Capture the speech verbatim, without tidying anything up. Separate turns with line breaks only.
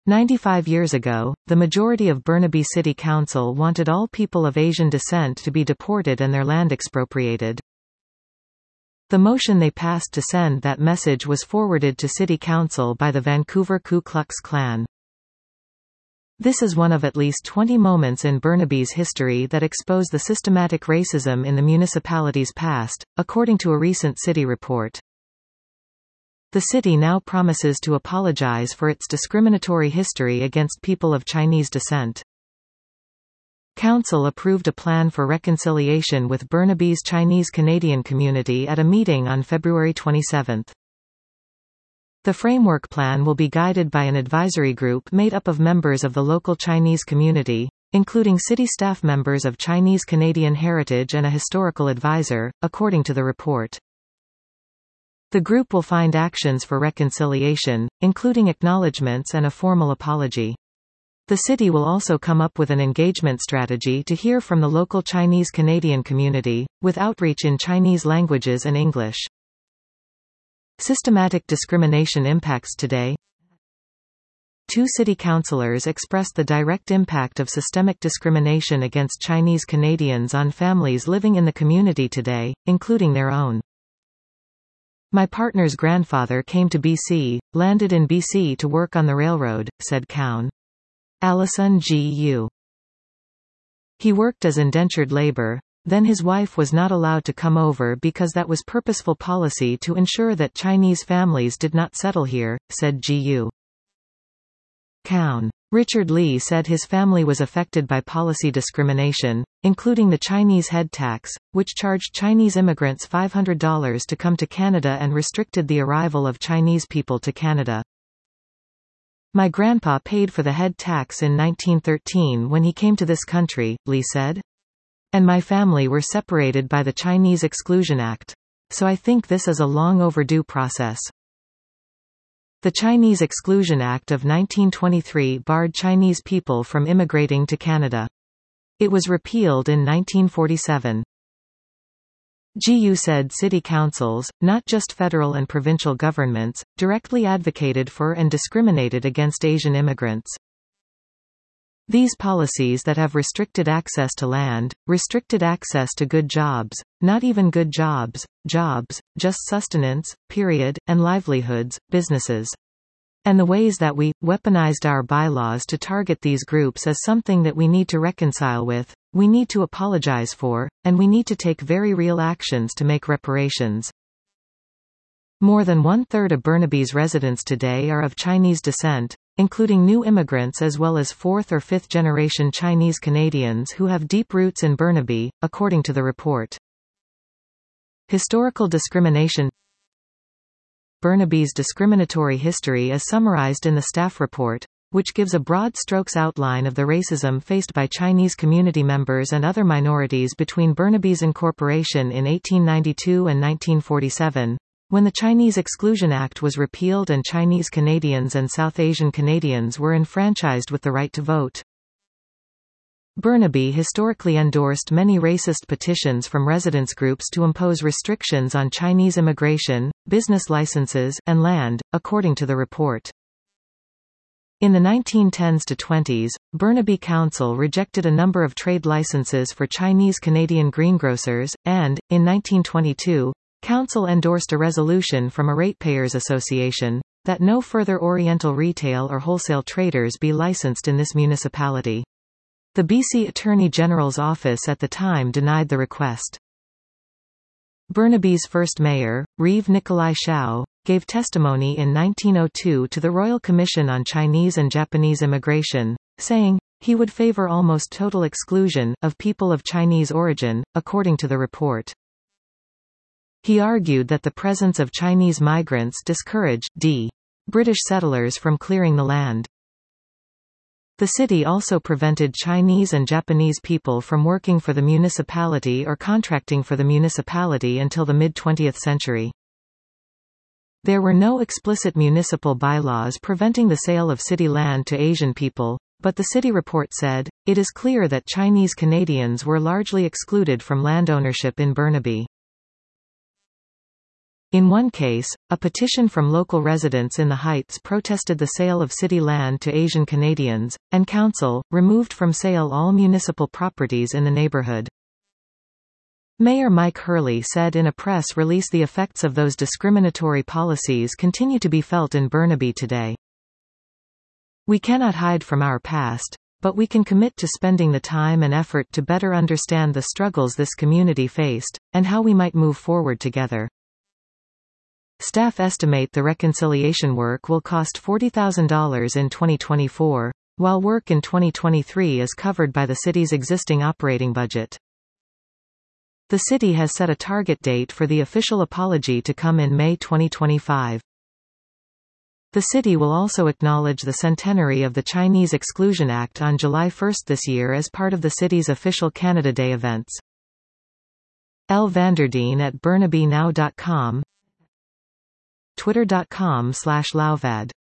ninety-five years ago, the majority of Burnaby City Council wanted all people of Asian descent to be deported and their land expropriated. The motion they passed to send that message was forwarded to City Council by the Vancouver Ku Klux Klan. This is one of at least twenty moments in Burnaby's history that expose the systematic racism in the municipality's past, according to a recent city report. The city now promises to apologize for its discriminatory history against people of Chinese descent. Council approved a plan for reconciliation with Burnaby's Chinese Canadian community at a meeting on February twenty-seventh. The framework plan will be guided by an advisory group made up of members of the local Chinese community, including city staff members of Chinese Canadian heritage and a historical advisor, according to the report. The group will find actions for reconciliation, including acknowledgements and a formal apology. The city will also come up with an engagement strategy to hear from the local Chinese Canadian community, with outreach in Chinese languages and English. Systematic discrimination impacts today. Two city councillors expressed the direct impact of systemic discrimination against Chinese Canadians on families living in the community today, including their own. My partner's grandfather came to B C, landed in B C to work on the railroad, said Cowan. Allison G U He worked as indentured labor. Then his wife was not allowed to come over because that was purposeful policy to ensure that Chinese families did not settle here, said G U Cowan. Richard Lee said his family was affected by policy discrimination, including the Chinese head tax, which charged Chinese immigrants five hundred dollars to come to Canada and restricted the arrival of Chinese people to Canada. My grandpa paid for the head tax in nineteen thirteen when he came to this country, Lee said. And my family were separated by the Chinese Exclusion Act. So I think this is a long overdue process. The Chinese Exclusion Act of nineteen twenty-three barred Chinese people from immigrating to Canada. It was repealed in nineteen forty-seven. G U said city councils, not just federal and provincial governments, directly advocated for and discriminated against Asian immigrants. These policies that have restricted access to land, restricted access to good jobs, not even good jobs, jobs, just sustenance, period, and livelihoods, businesses. And the ways that we, weaponized our bylaws to target these groups is something that we need to reconcile with, we need to apologize for, and we need to take very real actions to make reparations. More than one-third of Burnaby's residents today are of Chinese descent, including new immigrants as well as fourth- or fifth-generation Chinese Canadians who have deep roots in Burnaby, according to the report. Historical discrimination. Burnaby's discriminatory history is summarized in the staff report, which gives a broad strokes outline of the racism faced by Chinese community members and other minorities between Burnaby's incorporation in eighteen ninety-two and nineteen forty-seven, when the Chinese Exclusion Act was repealed and Chinese Canadians and South Asian Canadians were enfranchised with the right to vote. Burnaby historically endorsed many racist petitions from residents groups to impose restrictions on Chinese immigration, business licenses, and land, according to the report. In the nineteen tens to twenties, Burnaby Council rejected a number of trade licenses for Chinese Canadian greengrocers, and, in nineteen twenty-two, Council endorsed a resolution from a ratepayers association, that no further Oriental retail or wholesale traders be licensed in this municipality. The B C Attorney General's office at the time denied the request. Burnaby's first mayor, Reeve Nikolai Shao, gave testimony in nineteen oh two to the Royal Commission on Chinese and Japanese Immigration, saying, he would favor almost total exclusion of people of Chinese origin, according to the report. He argued that the presence of Chinese migrants discouraged d. British settlers from clearing the land. The city also prevented Chinese and Japanese people from working for the municipality or contracting for the municipality until the mid-twentieth century. There were no explicit municipal bylaws preventing the sale of city land to Asian people, but the city report said, it is clear that Chinese Canadians were largely excluded from land ownership in Burnaby. In one case, a petition from local residents in the Heights protested the sale of city land to Asian Canadians, and council removed from sale all municipal properties in the neighborhood. Mayor Mike Hurley said in a press release the effects of those discriminatory policies continue to be felt in Burnaby today. We cannot hide from our past, but we can commit to spending the time and effort to better understand the struggles this community faced, and how we might move forward together. Staff estimate the reconciliation work will cost forty thousand dollars in twenty twenty-four, while work in twenty twenty-three is covered by the city's existing operating budget. The city has set a target date for the official apology to come in May twenty twenty-five. The city will also acknowledge the centenary of the Chinese Exclusion Act on July first this year as part of the city's official Canada Day events. Elle Vanderdien at burnaby now dot com, twitter dot com slash lauvad